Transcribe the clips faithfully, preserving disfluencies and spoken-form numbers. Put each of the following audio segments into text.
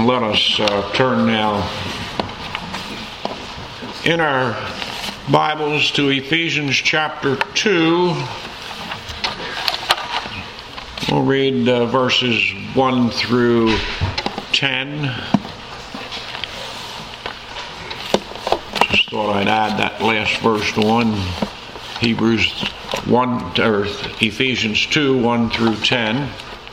let us uh, turn now in our Bibles to Ephesians chapter two. We'll read uh, verses one through ten. Just thought I'd add that last verse to one. Hebrews one, or Ephesians two, one through ten.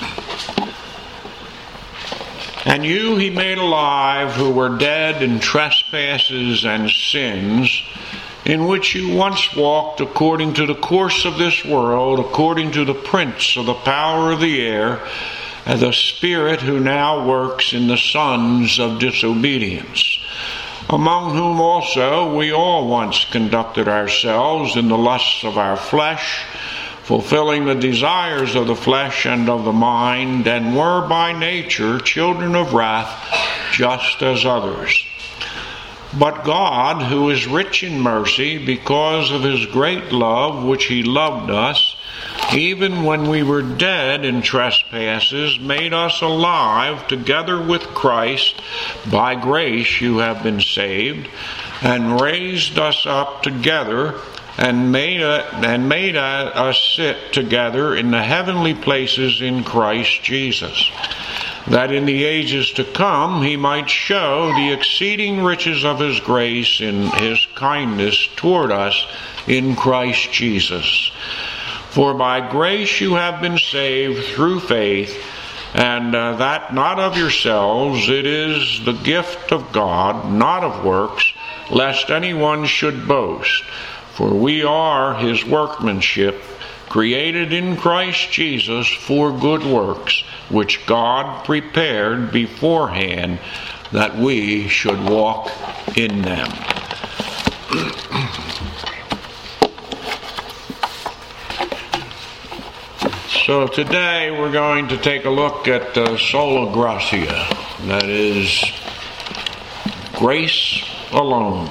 And you he made alive who were dead in trespasses and sins, in which you once walked according to the course of this world, according to the prince of the power of the air, and the spirit who now works in the sons of disobedience, among whom also we all once conducted ourselves in the lusts of our flesh, fulfilling the desires of the flesh and of the mind, and were by nature children of wrath, just as others. But God, who is rich in mercy, because of his great love which he loved us, even when we were dead in trespasses, made us alive together with Christ. By grace you have been saved, and raised us up together, and made a, and made a, us sit together in the heavenly places in Christ Jesus, that in the ages to come he might show the exceeding riches of his grace in his kindness toward us in Christ Jesus. For by grace you have been saved through faith, and uh, that not of yourselves, it is the gift of God, not of works, lest anyone should boast. For we are his workmanship, created in Christ Jesus for good works, which God prepared beforehand that we should walk in them. So today we're going to take a look at uh, sola gratia, that is, grace alone.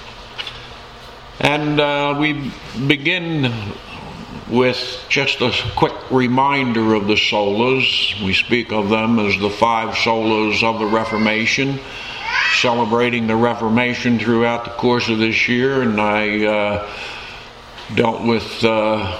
And uh, we begin with just a quick reminder of the solas. We speak of them as the five solas of the Reformation, celebrating the Reformation throughout the course of this year. And I uh, dealt with uh,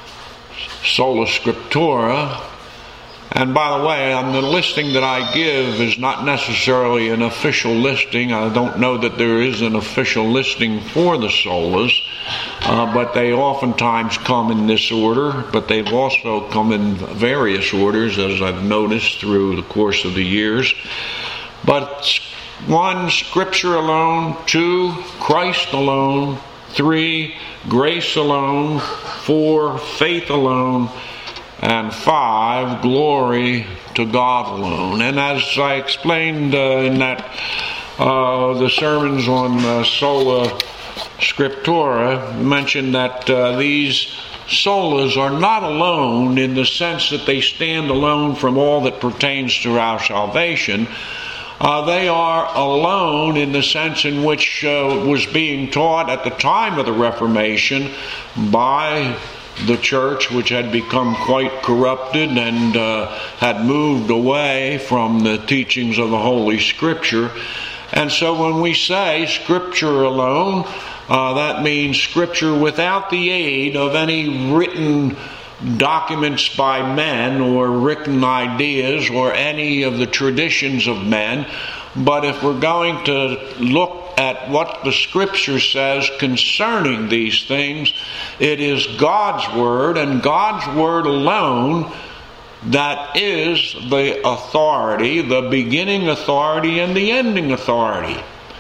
sola scriptura. And by the way, on the listing that I give is not necessarily an official listing. I don't know that there is an official listing for the solas, uh, but they oftentimes come in this order, but they've also come in various orders, as I've noticed through the course of the years. But one, Scripture alone; two, Christ alone; three, grace alone; four, faith alone; and five, glory to God alone. And as I explained uh, in that uh, the sermons on uh, sola scriptura, mentioned that uh, these solas are not alone in the sense that they stand alone from all that pertains to our salvation. Uh, they are alone in the sense in which uh, was being taught at the time of the Reformation by the church, which had become quite corrupted and uh, had moved away from the teachings of the Holy Scripture. And so when we say Scripture alone, uh, that means Scripture without the aid of any written documents by men or written ideas or any of the traditions of men. But if we're going to look at what the Scripture says concerning these things, it is God's Word, and God's Word alone, that is the authority, the beginning authority and the ending authority.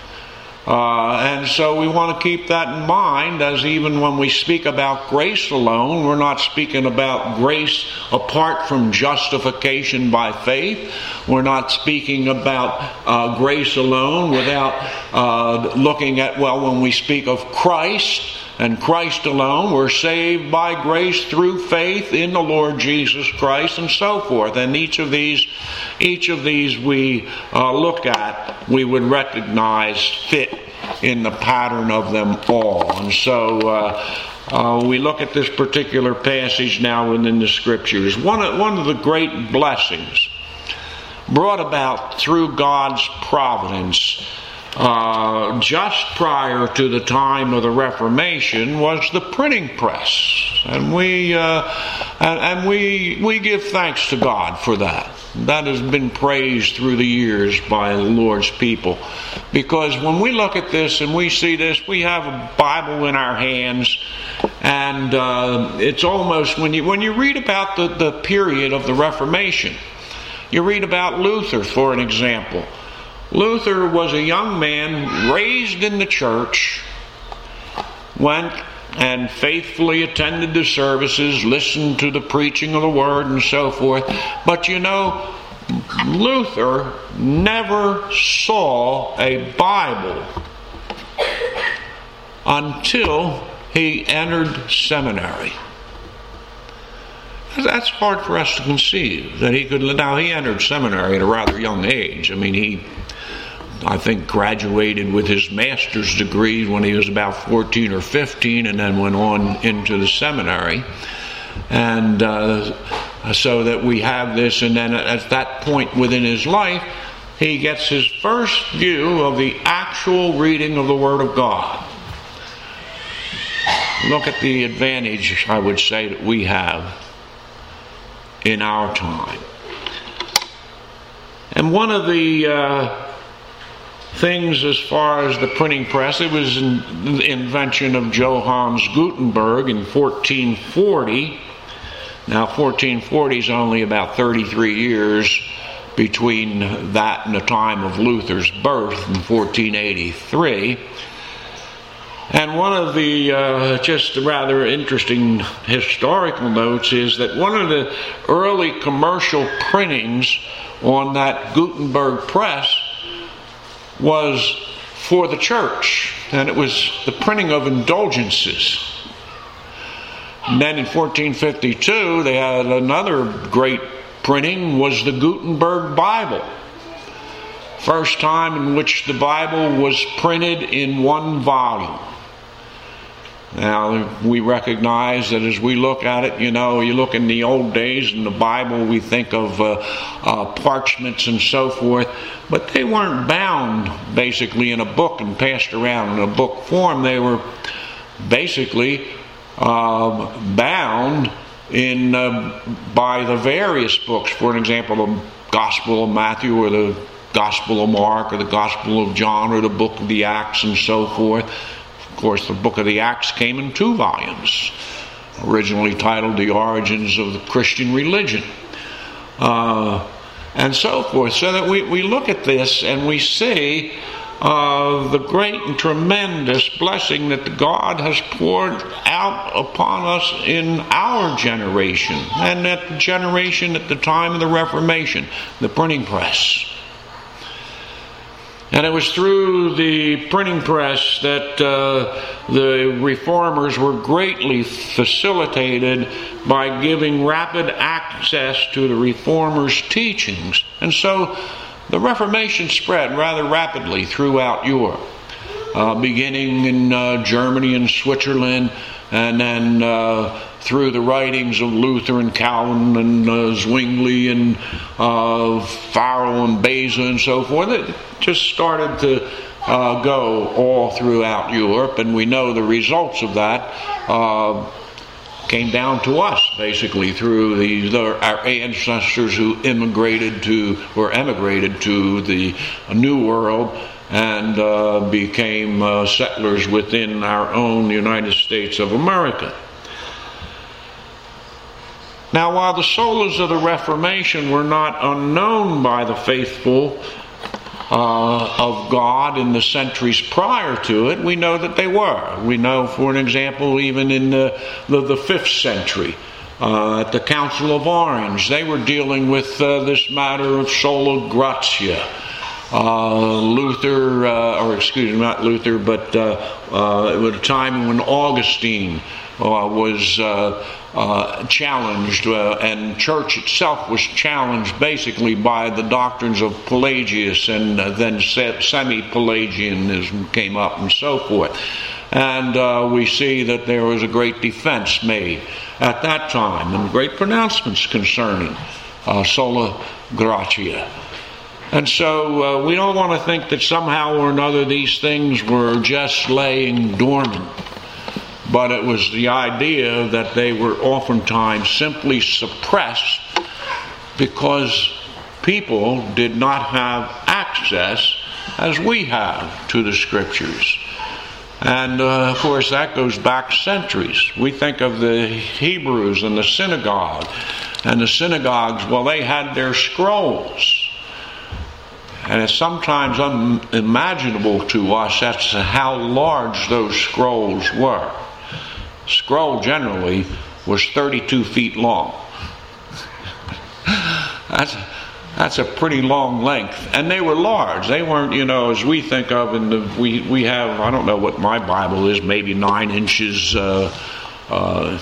Uh, and so we want to keep that in mind, as even when we speak about grace alone, we're not speaking about grace apart from justification by faith. We're not speaking about uh, grace alone without uh, looking at, well, when we speak of Christ and Christ alone, we're saved by grace through faith in the Lord Jesus Christ, and so forth. And each of these, each of these we uh, look at, we would recognize fit in the pattern of them all. And so uh, uh, we look at this particular passage now within the Scriptures. One of, one of the great blessings brought about through God's providence uh, just prior to the time of the Reformation was the printing press, and we uh, and, and we we give thanks to God for that. That has been praised through the years by the Lord's people, because when we look at this and we see this, we have a Bible in our hands, and uh, it's almost when you when you read about the, the period of the Reformation, you read about Luther, for an example. Luther was a young man raised in the church, went and faithfully attended the services, listened to the preaching of the word and so forth. But you know, Luther never saw a Bible until he entered seminary. That's hard for us to conceive that he could. Now, he entered seminary at a rather young age. I mean, he I think graduated with his master's degree when he was about fourteen or fifteen, and then went on into the seminary. And uh, so that we have this, and then at that point within his life, he gets his first view of the actual reading of the Word of God. Look at the advantage, I would say, that we have in our time. And one of the uh, things as far as the printing press, it was an, the invention of Johannes Gutenberg in fourteen forty. Now, fourteen forty is only about thirty-three years between that and the time of Luther's birth in fourteen eighty-three. And one of the uh, just rather interesting historical notes is that one of the early commercial printings on that Gutenberg press was for the church, and it was the printing of indulgences. And then in fourteen fifty-two, they had another great printing, was the Gutenberg Bible. First time in which the Bible was printed in one volume. Now, we recognize that as we look at it, you know, you look in the old days in the Bible, we think of uh, uh, parchments and so forth, but they weren't bound basically in a book and passed around in a book form. They were basically uh, bound in uh, by the various books. For an example, the Gospel of Matthew, or the Gospel of Mark, or the Gospel of John, or the book of the Acts and so forth. Of course, the book of the Acts came in two volumes, originally titled The Origins of the Christian Religion, uh, and so forth. So that we, we look at this and we see uh, the great and tremendous blessing that God has poured out upon us in our generation, and that the generation at the time of the Reformation, the printing press. And it was through the printing press that uh, the reformers were greatly facilitated by giving rapid access to the reformers' teachings. And so the Reformation spread rather rapidly throughout Europe, uh, beginning in uh, Germany and Switzerland, and then uh, through the writings of Luther and Calvin and uh, Zwingli and uh, Farel and Beza and so forth. It just started to uh, go all throughout Europe, and we know the results of that uh, came down to us basically through the, the our ancestors who immigrated to or emigrated to the New World and uh, became uh, settlers within our own United States of America. Now, while the solas of the Reformation were not unknown by the faithful uh, of God in the centuries prior to it, we know that they were. We know, for an example, even in the, the, the fifth century, uh, at the Council of Orange, they were dealing with uh, this matter of sola gratia. Uh, Luther, uh, or excuse me, not Luther, but uh, uh, at a time when Augustine uh, was uh, uh, challenged, uh, and church itself was challenged basically by the doctrines of Pelagius, and uh, then semi-Pelagianism came up and so forth. And uh, we see that there was a great defense made at that time, and great pronouncements concerning uh, sola gratia. And so uh, we don't want to think that somehow or another these things were just laying dormant. But it was the idea that they were oftentimes simply suppressed because people did not have access as we have to the Scriptures. And uh, of course that goes back centuries. We think of the Hebrews and the synagogue. And the synagogues, well, they had their scrolls. And it's sometimes unimaginable to us as to how large those scrolls were. Scroll generally was thirty-two feet long. That's that's a pretty long length, and they were large. They weren't, you know, as we think of in the we we have. I don't know what my Bible is, maybe nine inches uh, uh,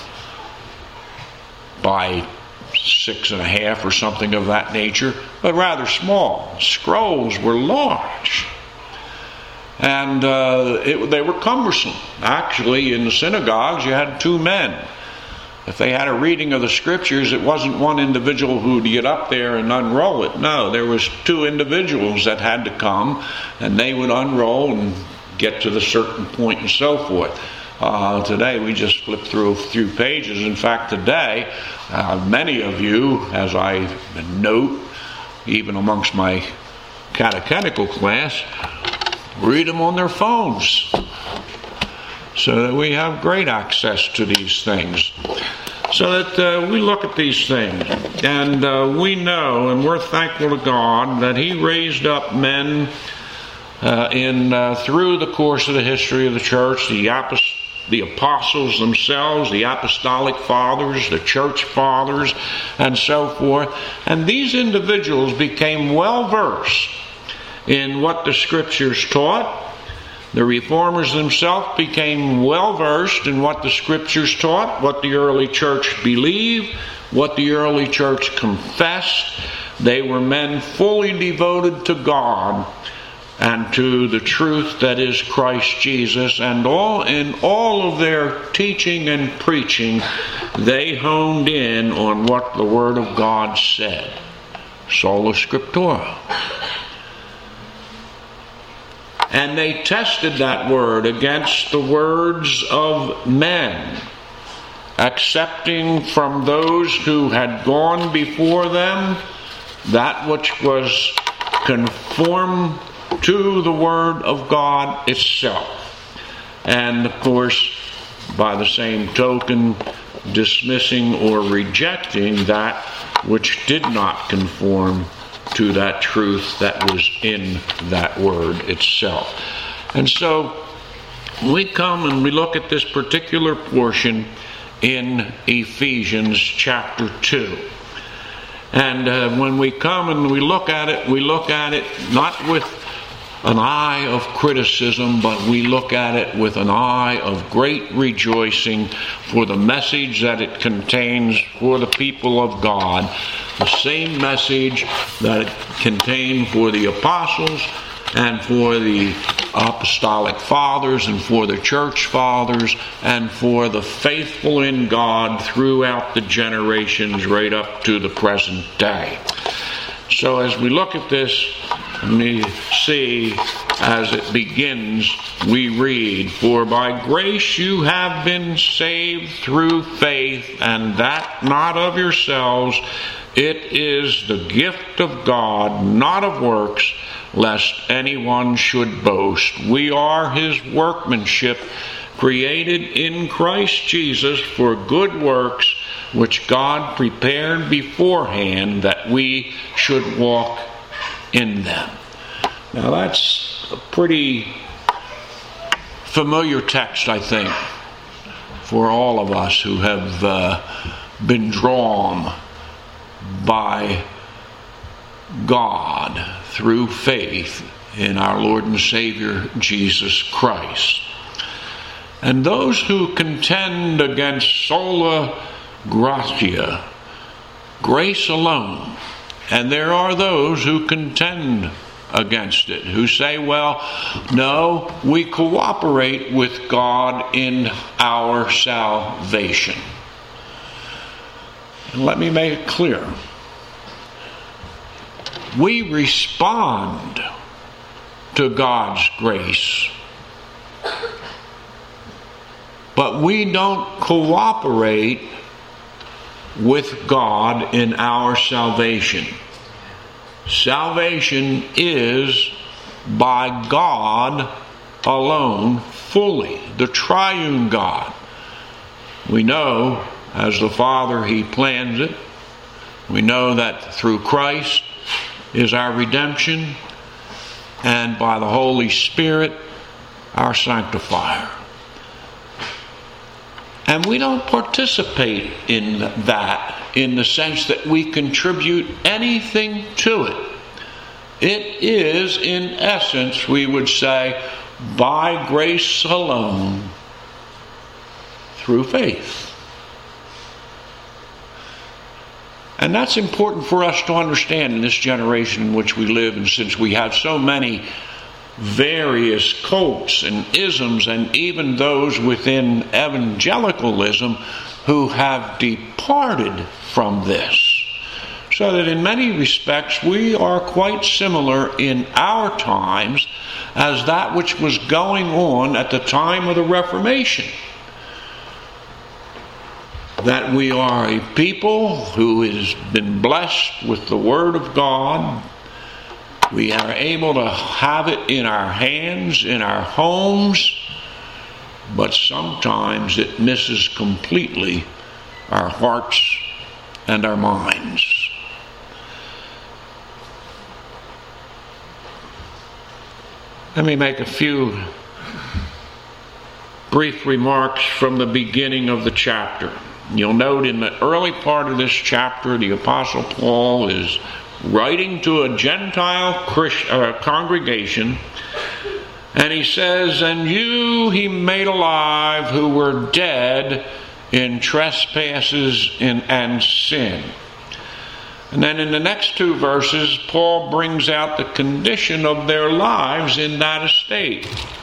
by six and a half or something of that nature, but rather small. Scrolls were large. And uh, it, they were cumbersome. Actually, in the synagogues, you had two men. If they had a reading of the Scriptures, it wasn't one individual who'd get up there and unroll it. No, there was two individuals that had to come, and they would unroll and get to the certain point and so forth. Uh, today, we just flip through a few pages. In fact, today, uh, many of you, as I note, even amongst my catechetical class, read them on their phones, so that we have great access to these things. So that uh, we look at these things, and uh, we know, and we're thankful to God that He raised up men uh, in uh, through the course of the history of the church, the apostles, the apostles themselves, the apostolic fathers, the church fathers, and so forth. And these individuals became well versed in what the Scriptures taught. The reformers themselves became well versed in what the Scriptures taught, what the early church believed, what the early church confessed. They were men fully devoted to God and to the truth that is Christ Jesus. And all in all of their teaching and preaching, they honed in on what the Word of God said. Sola Scriptura. And they tested that word against the words of men, accepting from those who had gone before them that which was conformed to the Word of God itself. And of course, by the same token, dismissing or rejecting that which did not conform to that truth that was in that Word itself. And so we come and we look at this particular portion in Ephesians chapter two. And uh, when we come and we look at it, we look at it not with an eye of criticism, but we look at it with an eye of great rejoicing for the message that it contains for the people of God. The same message that it contained for the apostles and for the apostolic fathers and for the church fathers and for the faithful in God throughout the generations right up to the present day. So as we look at this, we see as it begins, we read, "For by grace you have been saved through faith, and that not of yourselves. It is the gift of God, not of works, lest anyone should boast. We are His workmanship, created in Christ Jesus for good works, which God prepared beforehand that we should walk in them." Now that's a pretty familiar text, I think, for all of us who have uh, been drawn by God through faith in our Lord and Savior Jesus Christ. And those who contend against sola gratia, grace alone, and there are those who contend against it, who say, well, no, we cooperate with God in our salvation. And let me make it clear. we respond to God's grace, but we don't cooperate with God in our salvation. Salvation is by God alone, fully, the triune God. We know, as the Father, He plans it. We know that through Christ is our redemption, and by the Holy Spirit, our sanctifier. And we don't participate in that in the sense that we contribute anything to it. It is, in essence, we would say, by grace alone, through faith. And that's important for us to understand in this generation in which we live, and since we have so many various cults and isms, and even those within evangelicalism who have departed from this. So that in many respects we are quite similar in our times as that which was going on at the time of the Reformation. That we are a people who has been blessed with the Word of God. We are able to have it in our hands, in our homes, but sometimes it misses completely our hearts and our minds. Let me make a few brief remarks from the beginning of the chapter. You'll note in the early part of this chapter, the Apostle Paul is writing to a Gentile Christ, uh, congregation, and he says, "And you he made alive who were dead in trespasses and, and sin." And then in the next two verses, Paul brings out the condition of their lives in that estate.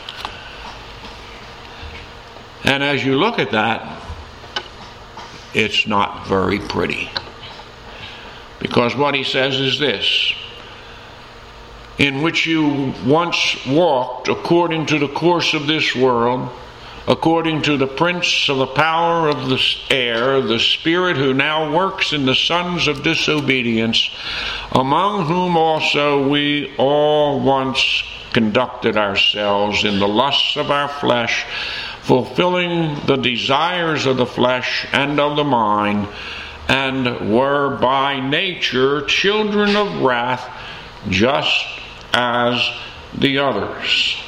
And as you look at that, it's not very pretty. Because what he says is this: in which you once walked according to the course of this world, according to the prince of the power of the air, the spirit who now works in the sons of disobedience, among whom also we all once conducted ourselves in the lusts of our flesh, fulfilling the desires of the flesh and of the mind, and were by nature children of wrath, just as the others.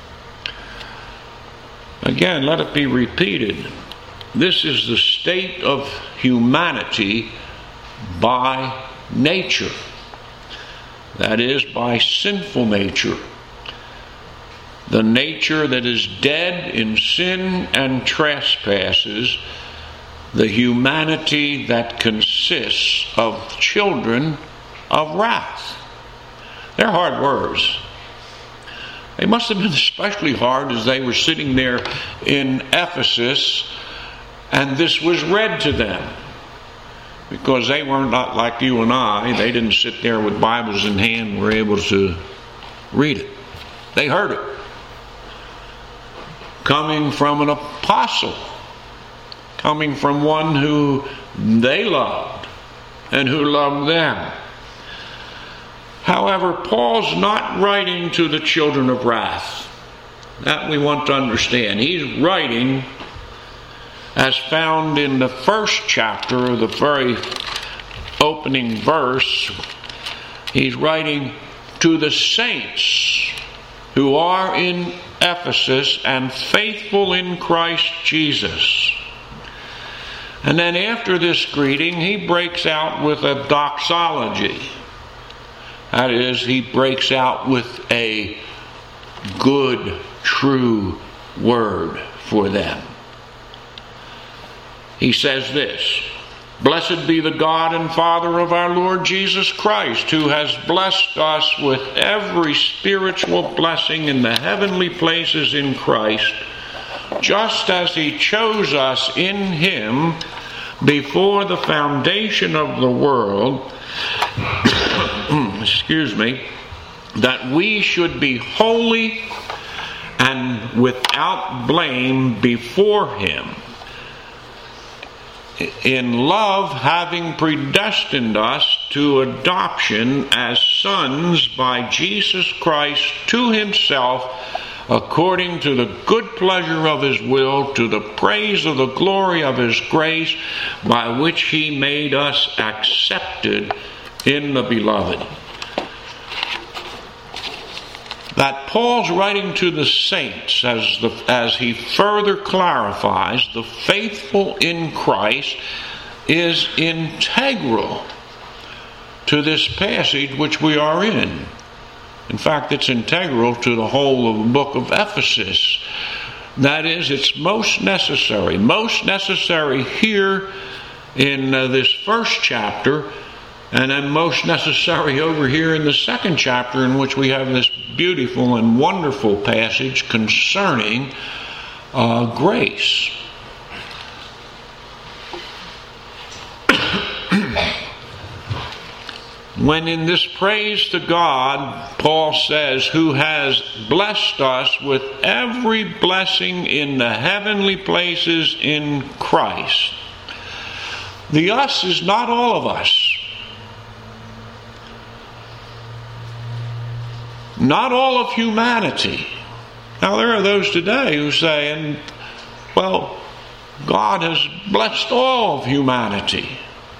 Again, let it be repeated. This is the state of humanity by nature. That is, by sinful nature. The nature that is dead in sin and trespasses, the humanity that consists of children of wrath. They're hard words. They must have been especially hard as they were sitting there in Ephesus and this was read to them. Because they were not like you and I. They didn't sit there with Bibles in hand and were able to read it. They heard it. Coming from an apostle. Coming from one who they loved and who loved them. However, Paul's not writing to the children of wrath. That we want to understand. He's writing, as found in the first chapter, the very opening verse, he's writing to the saints who are in Ephesus and faithful in Christ Jesus. And then after this greeting, he breaks out with a doxology. That is, he breaks out with a good, true word for them. He says this: "Blessed be the God and Father of our Lord Jesus Christ, who has blessed us with every spiritual blessing in the heavenly places in Christ, just as he chose us in him before the foundation of the world, excuse me, that we should be holy and without blame before Him, in love having predestined us to adoption as sons by Jesus Christ to Himself, according to the good pleasure of His will, to the praise of the glory of His grace, by which He made us accepted in the Beloved. That Paul's writing to the saints, as, the, as he further clarifies, the faithful in Christ is integral to this passage which we are in. In fact, it's integral to the whole of the book of Ephesus. That is, it's most necessary. Most necessary here in uh, this first chapter, and then most necessary over here in the second chapter, in which we have this beautiful and wonderful passage concerning uh, grace. When in this praise to God, Paul says, who has blessed us with every blessing in the heavenly places in Christ. The us is not all of us. Not all of humanity. Now there are those today who say, well, God has blessed all of humanity.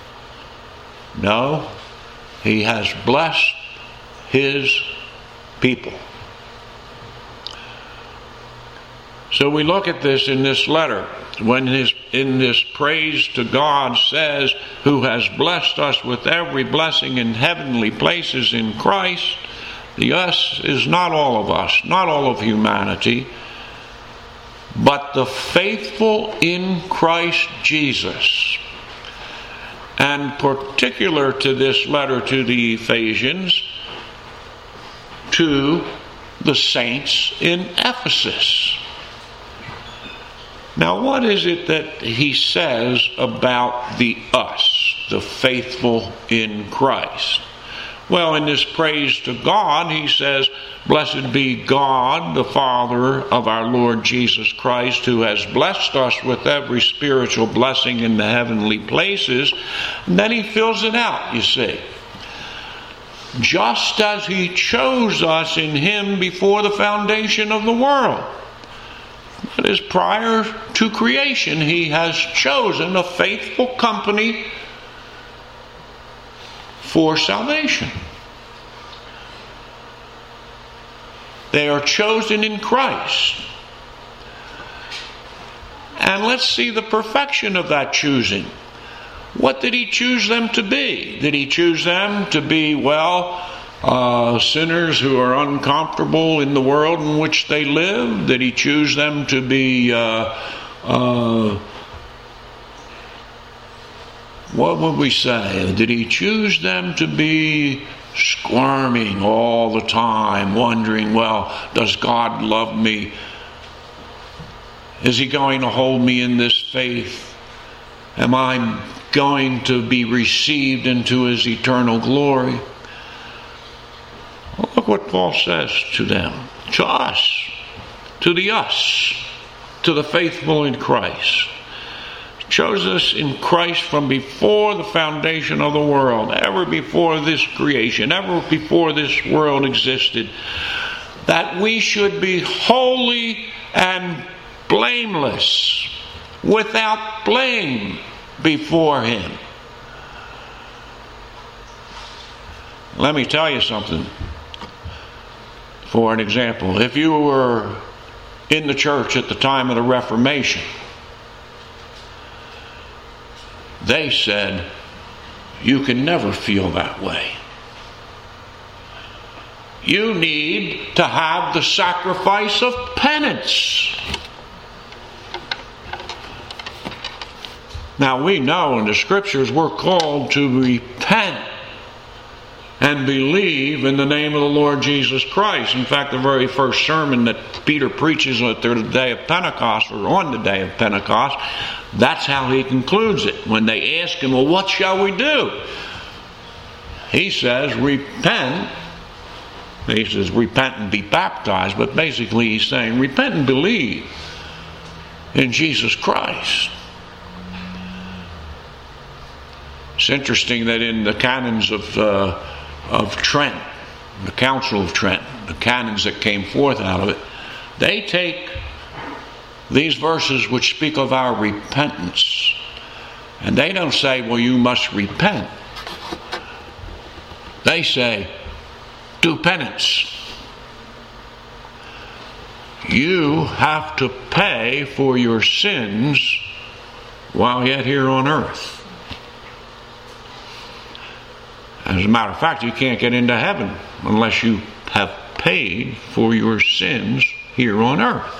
No. He has blessed His people. So we look at this in this letter, when his, in this praise to God says, who has blessed us with every blessing in heavenly places in Christ. The us is not all of us, not all of humanity, but the faithful in Christ Jesus. And particular to this letter to the Ephesians, to the saints in Ephesus. Now, what is it that he says about the us, the faithful in Christ? Well, in this praise to God, he says, blessed be God, the Father of our Lord Jesus Christ, who has blessed us with every spiritual blessing in the heavenly places. And then he fills it out, you see. Just as He chose us in Him before the foundation of the world. That is, prior to creation, He has chosen a faithful company for salvation. They are chosen in Christ. And let's see the perfection of that choosing. What did He choose them to be? Did He choose them to be, well, uh, sinners who are uncomfortable in the world in which they live? Did He choose them to be uh, uh, what would we say? Did He choose them to be squirming all the time, wondering, well, does God love me? Is He going to hold me in this faith? Am I going to be received into His eternal glory? Well, look what Paul says to them, to us, to the us, to the faithful in Christ. Chose us in Christ from before the foundation of the world, ever before this creation, ever before this world existed, that we should be holy and blameless, without blame before Him. Let me tell you something. For an example, if you were in the church at the time of the Reformation, they said, you can never feel that way. You need to have the sacrifice of penance. Now we know in the Scriptures we're called to repent and believe in the name of the Lord Jesus Christ. In fact, the very first sermon that Peter preaches at the day of Pentecost, or on the day of Pentecost, that's how he concludes it. When they ask him, well, what shall we do? He says, repent. He says, repent and be baptized. But basically he's saying, repent and believe in Jesus Christ. It's interesting that in the canons of, uh, of Trent, the Council of Trent, the canons that came forth out of it, they take these verses which speak of our repentance, and they don't say, well, you must repent. They say, do penance. You have to pay for your sins while yet here on earth. As a matter of fact, you can't get into heaven unless you have paid for your sins here on earth.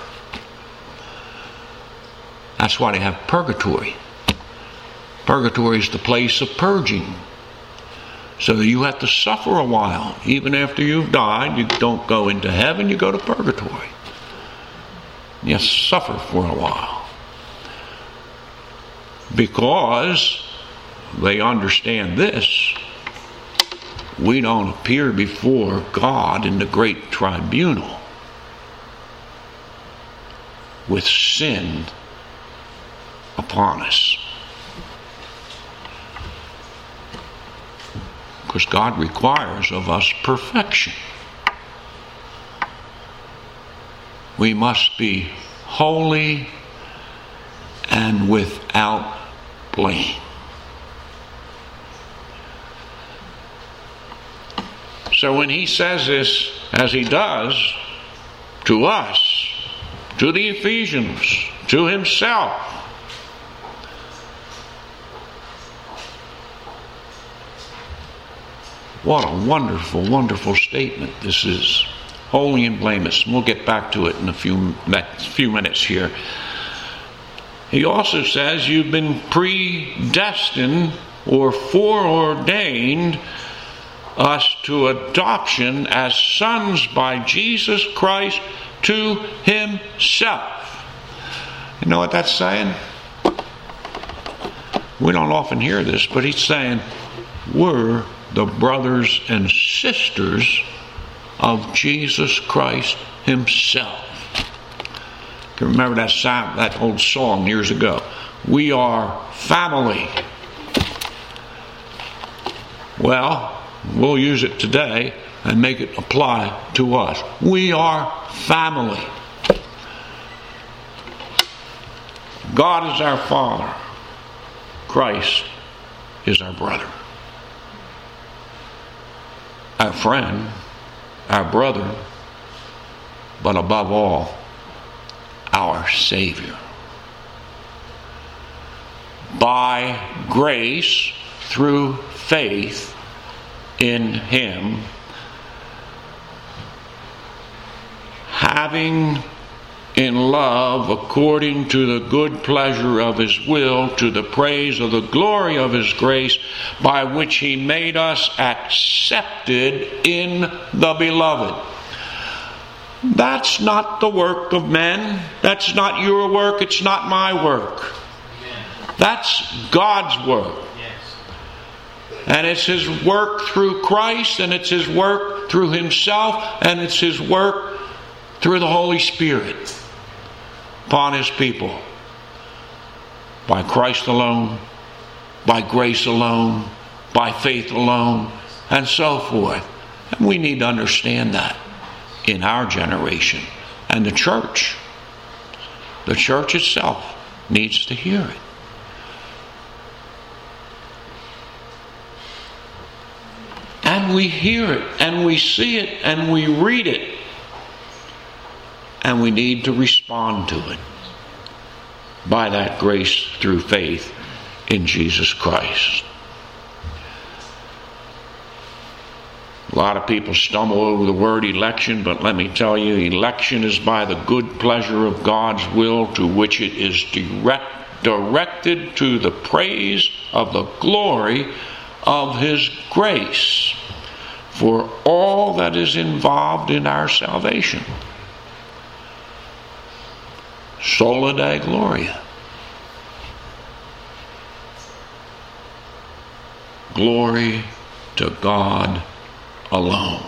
That's why they have purgatory. Purgatory is the place of purging. So you have to suffer a while. Even after you've died, you don't go into heaven, you go to purgatory. You suffer for a while. Because they understand this. We don't appear before God in the great tribunal with sin upon us. Because God requires of us perfection. We must be holy and without blame. So when he says this, as he does, to us, to the Ephesians, to himself, what a wonderful, wonderful statement this is. Holy and blameless. We'll get back to it in a few, next few minutes here. He also says you've been predestined or foreordained us to adoption as sons by Jesus Christ to himself. You know what that's saying? We don't often hear this, but he's saying we're the brothers and sisters of Jesus Christ himself. You can remember that sound, that old song years ago. We are family. Well, we'll use it today and make it apply to us. We are family. God is our Father. Christ is our brother. Our friend, our brother, but above all, our Savior. By grace, through faith in him, having in love according to the good pleasure of his will, to the praise of the glory of his grace, by which he made us accepted in the beloved. That's not the work of men. That's not your work. It's not my work. That's God's work. And it's his work through Christ, and it's his work through himself, and it's his work through the Holy Spirit upon his people. By Christ alone, by grace alone, by faith alone, and so forth. And we need to understand that in our generation. And the church, the church itself needs to hear it. And we hear it, and we see it, and we read it. And we need to respond to it by that grace through faith in Jesus Christ. A lot of people stumble over the word election, but let me tell you, election is by the good pleasure of God's will, to which it is direct, directed to the praise of the glory of his grace for all that is involved in our salvation. Sola Dei Gloria. Glory to God alone.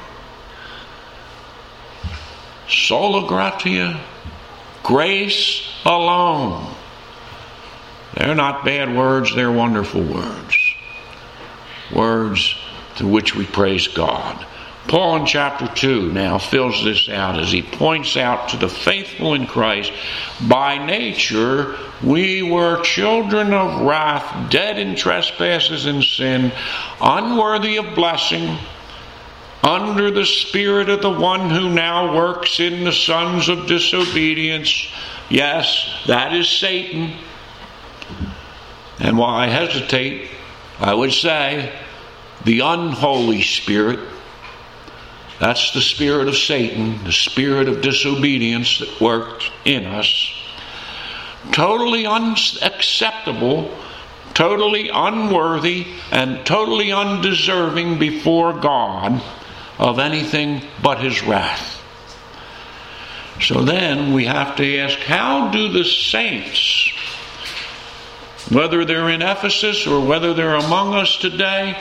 Sola gratia, grace alone. They're not bad words, they're wonderful words. Words through which we praise God. Paul in chapter two now fills this out as he points out to the faithful in Christ, by nature we were children of wrath, dead in trespasses and sin, unworthy of blessing, under the spirit of the one who now works in the sons of disobedience. Yes, that is Satan. And while I hesitate, I would say the unholy spirit. That's the spirit of Satan, the spirit of disobedience that worked in us. Totally unacceptable, totally unworthy, and totally undeserving before God of anything but His wrath. So then we have to ask, how do the saints, whether they're in Ephesus or whether they're among us today,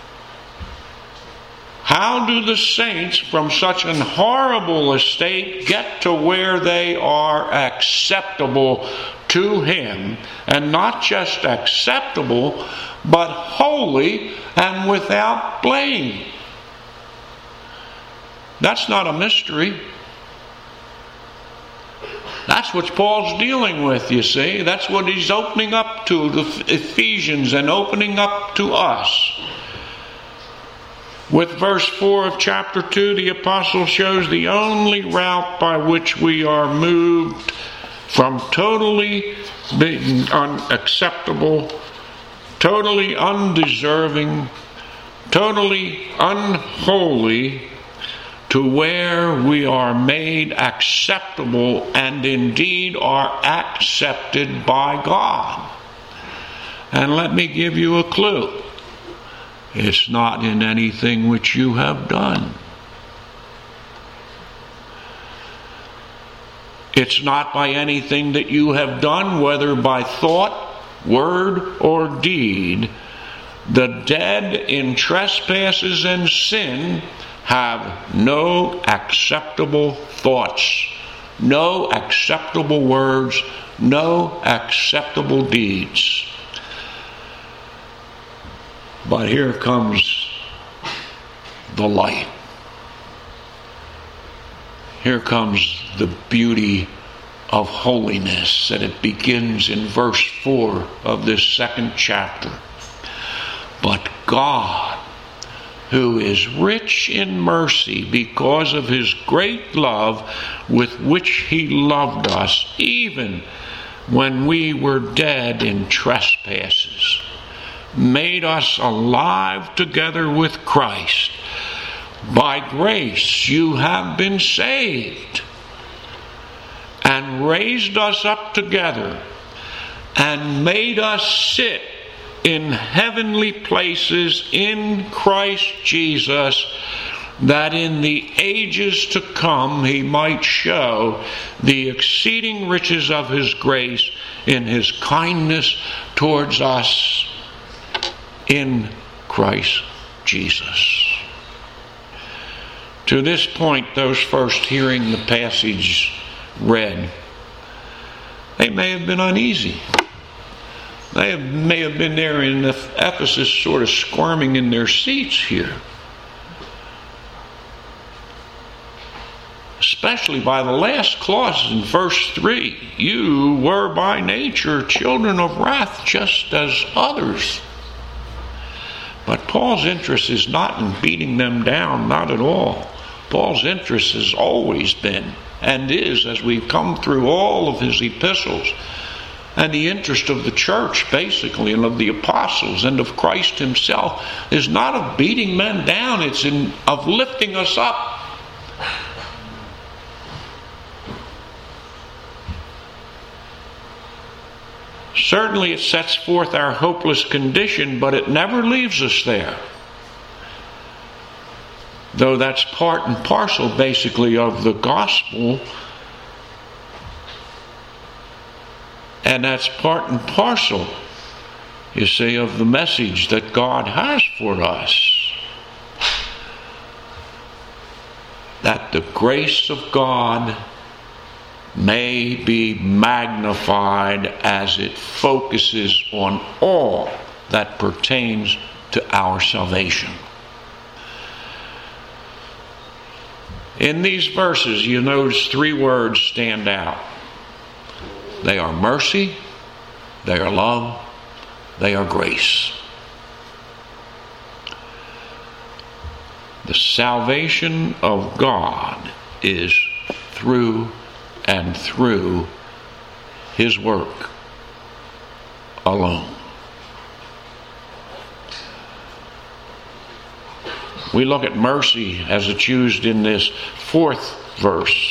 how do the saints from such an horrible estate get to where they are acceptable to Him? And not just acceptable, but holy and without blame. That's not a mystery. That's what Paul's dealing with, you see. That's what he's opening up to the Ephesians and opening up to us. With verse four of chapter two, the apostle shows the only route by which we are moved from totally being unacceptable, totally undeserving, totally unholy, to where we are made acceptable and indeed are accepted by God. And let me give you a clue. It's not in anything which you have done. It's not by anything that you have done, whether by thought, word, or deed. The dead in trespasses and sin have no acceptable thoughts, no acceptable words, no acceptable deeds. But here comes the light. Here comes the beauty of holiness, and it begins in verse four of this second chapter. But God, who is rich in mercy because of His great love with which He loved us, even when we were dead in trespasses, made us alive together with Christ. By grace you have been saved, and raised us up together, and made us sit in heavenly places in Christ Jesus, that in the ages to come He might show the exceeding riches of His grace in His kindness towards us in Christ Jesus. To this point, those first hearing the passage read, they may have been uneasy. They have, may have been there in Ephesus sort of squirming in their seats here. Especially by the last clause in verse three. You were by nature children of wrath, just as others. But Paul's interest is not in beating them down, not at all. Paul's interest has always been, and is, as we've come through all of his epistles, and the interest of the church, basically, and of the apostles, and of Christ Himself, is not of beating men down, it's in of lifting us up. Certainly it sets forth our hopeless condition, but it never leaves us there. Though that's part and parcel, basically, of the gospel. And that's part and parcel you see, of the message that God has for us. That the grace of God may be magnified as it focuses on all that pertains to our salvation. In these verses, you notice three words stand out. They are mercy, they are love, they are grace. The salvation of God is through and through His work alone. We look at mercy as it's used in this fourth verse.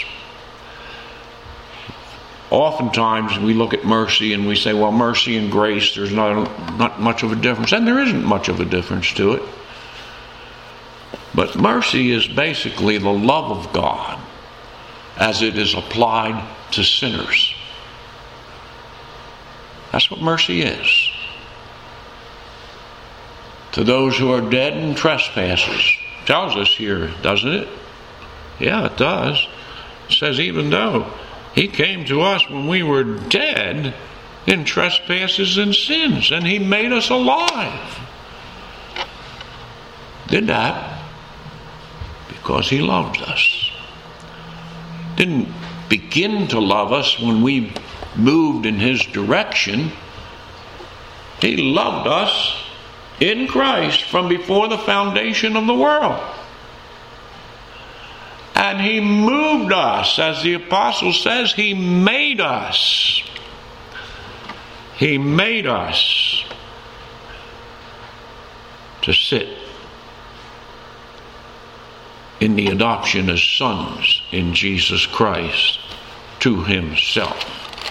Oftentimes we look at mercy and we say, well, mercy and grace, there's not, not much of a difference. And there isn't much of a difference to it. But mercy is basically the love of God as it is applied to sinners. That's what mercy is. To those who are dead in trespasses. Tells us here, doesn't it? Yeah, it does. It says, even though He came to us when we were dead in trespasses and sins, and He made us alive. Did that because He loved us. Didn't begin to love us when we moved in His direction. He loved us in Christ from before the foundation of the world. And He moved us, as the apostle says, He made us. He made us to sit in the adoption as sons in Jesus Christ to Himself.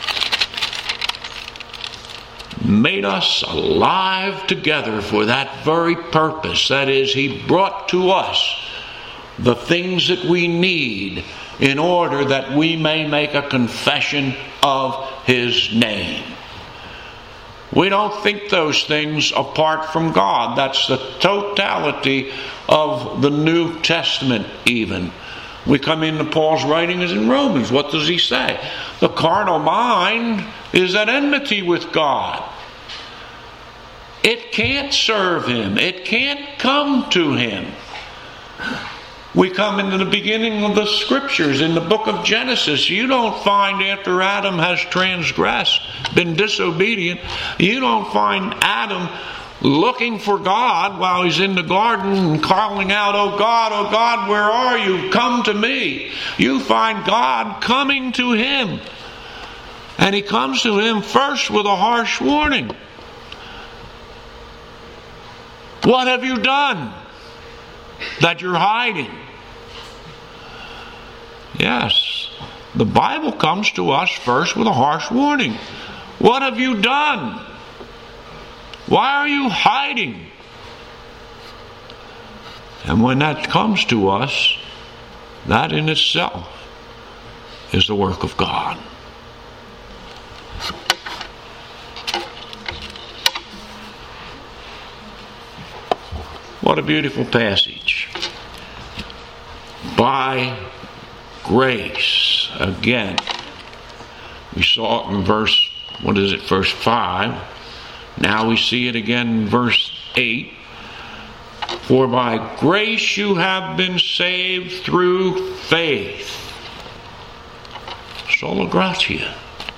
Made us alive together for that very purpose. That is, He brought to us the things that we need in order that we may make a confession of His name. We don't think those things apart from God. That's the totality of the New Testament even. We come into Paul's writings in Romans. What does he say? The carnal mind is at enmity with God. It can't serve Him. It can't come to Him. We come into the beginning of the Scriptures in the book of Genesis. You don't find, after Adam has transgressed, been disobedient, you don't find Adam looking for God while he's in the garden and calling out, "Oh God, oh God, where are you? Come to me." You find God coming to him. And He comes to him first with a harsh warning. What have you done that you're hiding? Yes, the Bible comes to us first with a harsh warning. What have you done? Why are you hiding? And when that comes to us, that in itself is the work of God. What a beautiful passage. By grace. Again, we saw it in verse, what is it, verse five. Now we see it again in verse eight. For by grace you have been saved through faith. Sola gratia.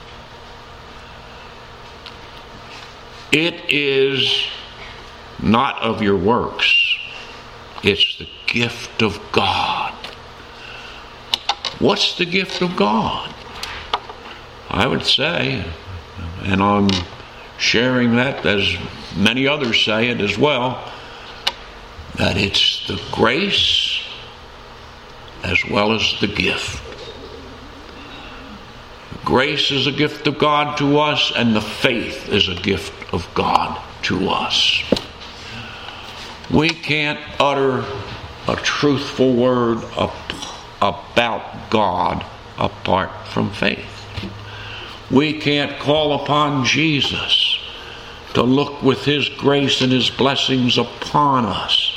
It is not of your works. It's the gift of God. What's the gift of God? I would say, and I'm sharing that as many others say it as well, that it's the grace as well as the gift. Grace is a gift of God to us, and the faith is a gift of God to us. We can't utter a truthful word about God apart from faith. We can't call upon Jesus to look with his grace and his blessings upon us,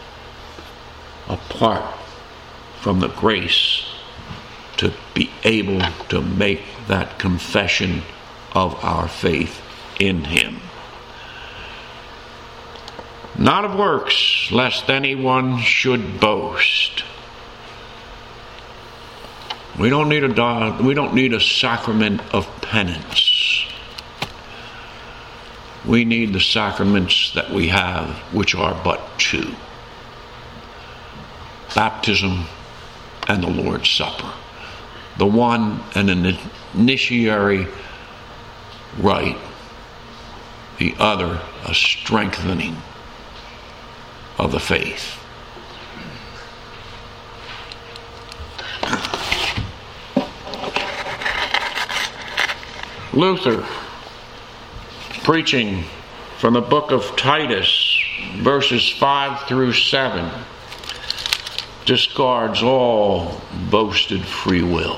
apart from the grace to be able to make that confession of our faith in him. Not of works, lest anyone should boast. We don't need a we don't need a sacrament of penance. We need the sacraments that we have, which are but two: baptism and the Lord's Supper. The one an initiatory rite, the other a strengthening of the faith. Luther, preaching from the book of Titus, verses five through seven, discards all boasted free will.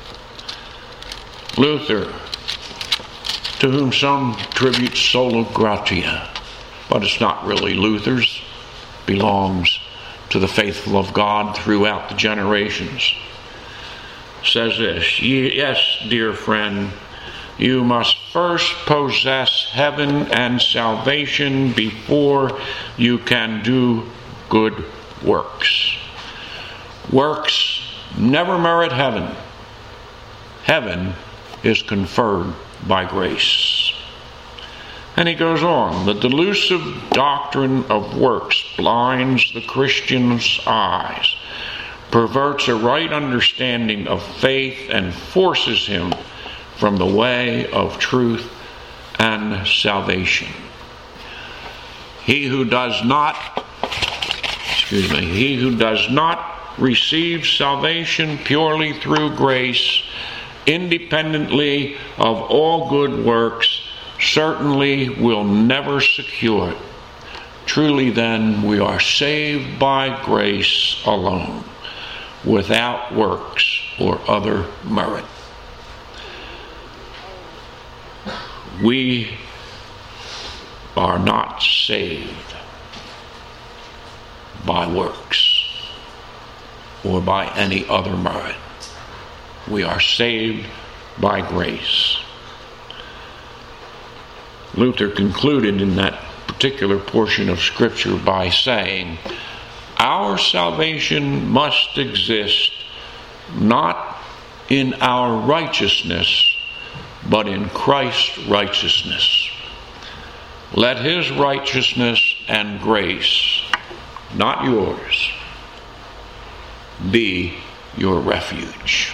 Luther, to whom some attribute sola gratia, but it's not really Luther's, belongs to the faithful of God throughout the generations, says this: yes, dear friend, you must first possess heaven and salvation before you can do good works. Works never merit heaven. Heaven is conferred by grace. And he goes on, the delusive doctrine of works blinds the Christian's eyes, perverts a right understanding of faith, and forces him from the way of truth and salvation. He who does not, excuse me, he who does not receive salvation purely through grace, independently of all good works, certainly will never secure it. Truly then, we are saved by grace alone, without works or other merit. We are not saved by works or by any other merit. We are saved by grace. Luther concluded in that particular portion of Scripture by saying, our salvation must exist not in our righteousness, but in Christ's righteousness. Let his righteousness and grace, not yours, be your refuge.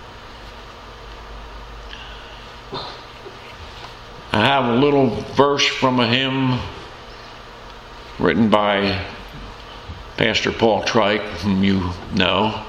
I have a little verse from a hymn written by Pastor Paul Trike, whom you know.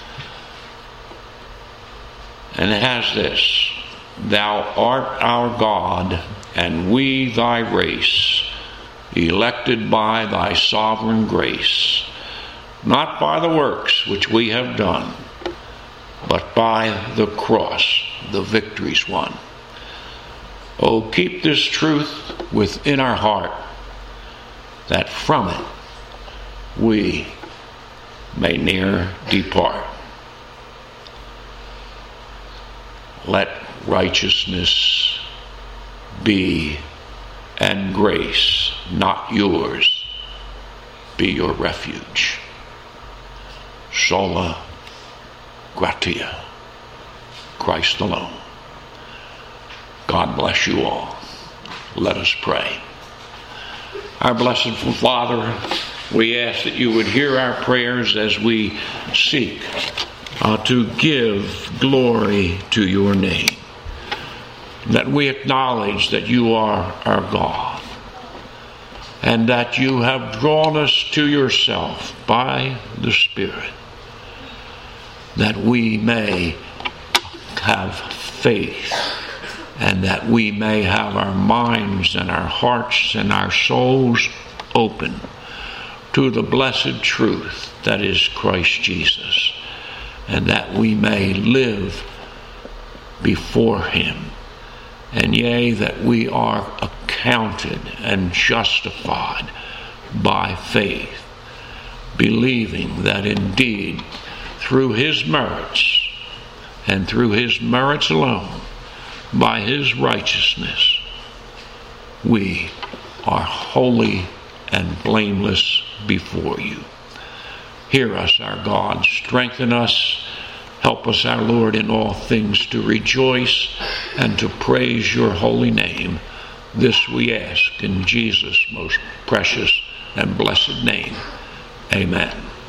And it has this: Thou art our God, and we thy race, elected by thy sovereign grace, not by the works which we have done, but by the cross, the victories won. Oh, keep this truth within our heart, that from it we may ne'er depart. Let righteousness be, and grace, not yours, be your refuge. Sola gratia, Christ alone. God bless you all. Let us pray. Our blessed Father, we ask that you would hear our prayers as we seek uh, to give glory to your name. That we acknowledge that you are our God, and that you have drawn us to yourself by the Spirit, that we may have faith, and that we may have our minds and our hearts and our souls open to the blessed truth that is Christ Jesus, and that we may live before him, and yea, that we are accountable counted and justified by faith, believing that indeed through his merits and through his merits alone, by his righteousness, we are holy and blameless before you. Hear us, our God. Strengthen us. Help us, our Lord, in all things to rejoice and to praise your holy name. This we ask in Jesus' most precious and blessed name. Amen.